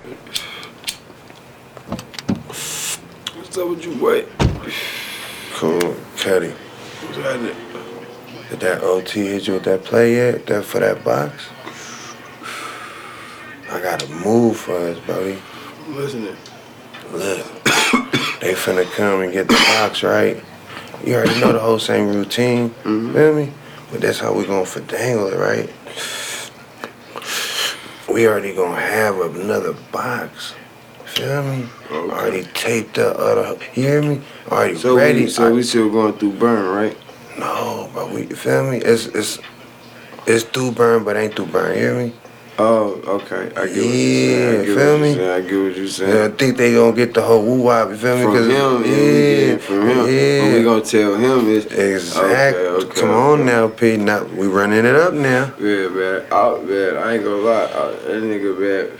What's up with you, boy? Cool, Cuddy. What's happening? Did that OT hit you with that play yet? That for that box? I got a move for us, buddy. I'm listening. Look, they finna come and get the box, right? You already know the whole same routine, feel me? But that's how we gonna finagle it, right? We already gonna have another box, feel me? Okay. Already taped up other, you hear me? Already So ready. we still going through burn, right? No, but we, you feel me? It's through burn, but ain't through burn, you hear me? Oh, okay. I get what you're saying. I get what you're saying. Yeah, I think they gonna get the whole woo-wop, you feel me? From him, yeah, from him. Yeah. But we gonna tell him it's... Exactly. Okay, Come on now, P. Now, we running it up now. Yeah, man. I ain't gonna lie. That nigga, man,